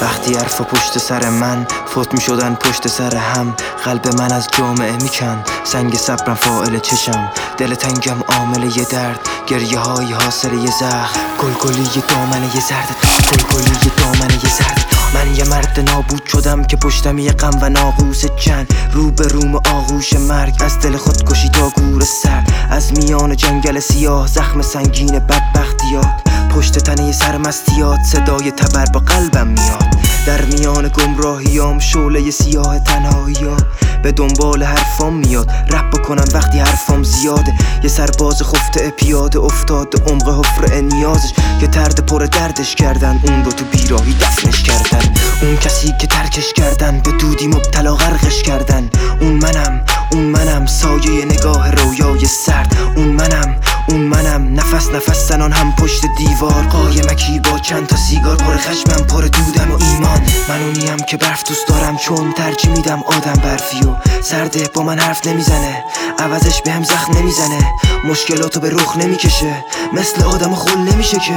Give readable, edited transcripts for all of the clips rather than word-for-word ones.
وقتی حرفا پشت سر من فوت می شدن پشت سر هم، قلب من از جامعه میکن، سنگ صبرم فاعل چشم، دل تنگم عامل یه درد، گریه های حاصل یه زخم، گلگلی یه دامن یه زرد، گلگلی یه دامن یه زرد. من یه مرد نابود شدم که پشتم یه غم و ناقوس چند، رو به روم آغوش مرگ، از دل خودکشی تا گور سر، از میان جنگل سیاه زخم سنگین بدبختیات، پشت تنه یه سرمستیات صدای تبر با قلبم میاد، در میان گمراهیام شعله سیاه تنهاییام به دنبال حرفام میاد، رپ بکنم وقتی حرفام زیاده، یه سرباز خفته پیاده افتاد عمق حفره نیازش، یه طرد پر دردش کردن، اون رو تو بیراهی دفنش کردن، اون کسی که ترکش کردن به دودی مبتلا غرقش کردن، اون منم سایه نگاه رویای سرد، اون منم نفس زنان هم پشت دیوار، قایمکی با چند تا سیگار، پر خشمم پر دودم و ایمان، من اونیم که برف دوست دارم چون ترجیح میدم آدم برفیو، سرده با من حرف نمیزنه عوضش بهم زخم نمیزنه، مشکلاتو به رخ نمیکشه مثل آدم خل نمیشه که،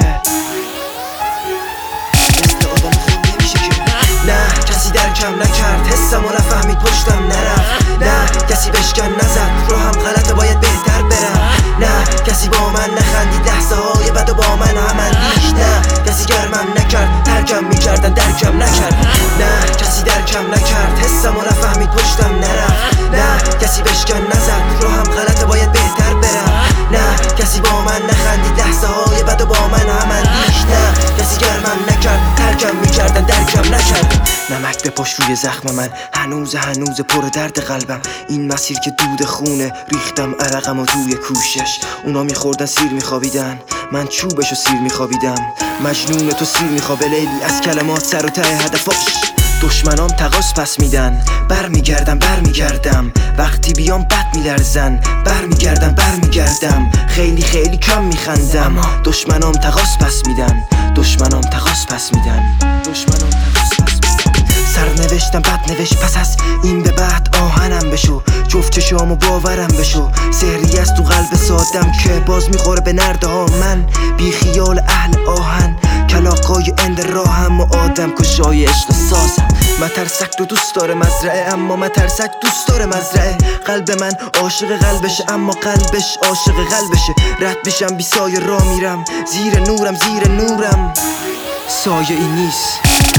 نه کسی درکم نکرد، حسمو نفهمید پشتم نرفت، نه کسی بشکن نزد، رو هم غلطه باید بهتر برم، نه کسی با من نخندید لحظه های بد و با من هم اندیش، نه کسی گرمم نکرد، ترکم میکردن درکم نکرد، نه کسی درکم نکرد، حسمو نفهمید پشتم نرفت، نه کسی بشکن نزد، رو هم غلطه باید بهتر برم، نه کسی با من نخندید لحظه های بد و با من هم اندیش، نه کسی گرمم نکرد، ترکم میکردن درکم نکرد. نمک بپاش روی زخم من، هنوز پر درد قلبم، این مسیر که دود خونه، ریختم عرقم و توی کوشش، اونا میخوردن سیر میخوابیدن، من چوبشو سیر میخوابیدم، مجنون تو سیر میخوابه لیلی از کلمات سر و ته هدفاش، دشمنام تقاس پس میدن، برمیگردم وقتی بیام بد میلرزن، برمیگردم خیلی کم میخندم، دشمنام تقاس پس میدن، سرنوشتم بد نوشت، پس از این به بعد آهنم بشو، جفت چشامو باورم بشو، سحری از تو قلب سادم که باز میخوره به نرده ها، من بی خیال اهل آهن، کلاقای اند راهم و آدم کشای عشق سازم، مترسک رو دوست داره مزرعه، اما مترسک دوست داره مزرعه، قلب من عاشق قلبشه اما قلبش عاشق قلبشه، رد میشم بی سایه را میرم، زیر نورم سایه ای نیست،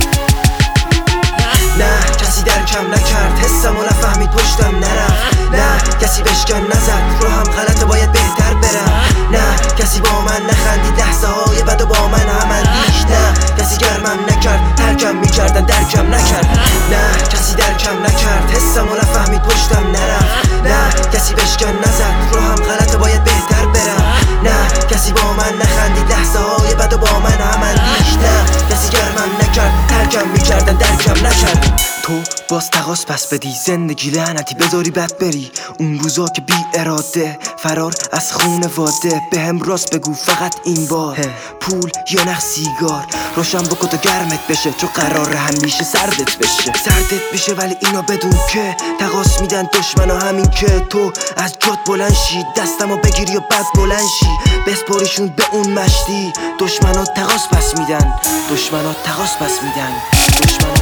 نه کسی درکم نکرد، حسمو نفهمید پشتم نرفت، نه کسی بشکن نزد، رو هم غلطه باید بهتر برم، نه کسی با من نخندید لحظه های بد و با من هم اندیش، نه کسی گرمم نکرد، ترکم میکردن درکم نکرد، نه کسی درکم نکرد، حسمو نفهمید پشتم نرفت، نه کسی بشکن نزد، رو هم غلطه باید بهتر برم، نه کسی با من نخندید لحظه های بد و با من هم اندیش، نه کسی گرمم نکرد، ترکم میکردن درکم نکرد. تو باز تقاس پس بدی، زندگی لعنتی بذاری بد بری، اون روزا که بی اراده فرار از خونه واده، به هم راست بگو فقط این بار، پول یا نخ سیگار، روشن بکن تا گرمت بشه، چون قراره همیشه سردت بشه، ولی اینو بدون که تقاس میدن دشمنا، همین که تو از جات بلند شی، دستمو بگیری و بعد بلند شی، بسپاریشون به اون مشتی، دشمنا تقاس پس میدن